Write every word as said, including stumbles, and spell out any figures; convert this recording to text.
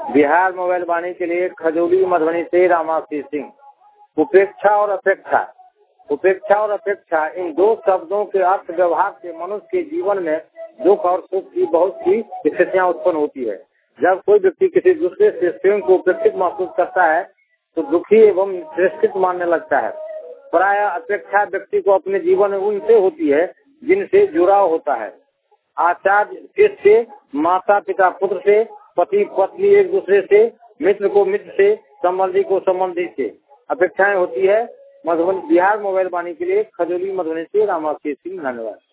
Bihar mobile वाणी के लिए खजौली मधुबनी से रामाशीष सिंह। उपेक्षा और अपेक्षा, उपेक्षा और अपेक्षा इन दो शब्दों के अर्थ व्यवहार से मनुष्य के जीवन में दुख और सुख की बहुत सी स्थितियाँ उत्पन्न होती है। जब कोई व्यक्ति किसी दूसरे से स्वयं को उपेक्षित महसूस करता है तो दुखी एवं तिरस्कृत मानने लगता है। प्राय अपेक्षा व्यक्ति को अपने जीवन में उनसे होती है जिनसे जुड़ाव होता है। आचार्य शिष्य से, माता पिता पुत्र से, पति पत्नी एक दूसरे से, मित्र को मित्र से, संबंधी को संबंधी से अपेक्षाएं होती है। मधुबनी बिहार मोबाइल वाणी के लिए खजौली मधुबनी से रामाशीष सिंह। धन्यवाद।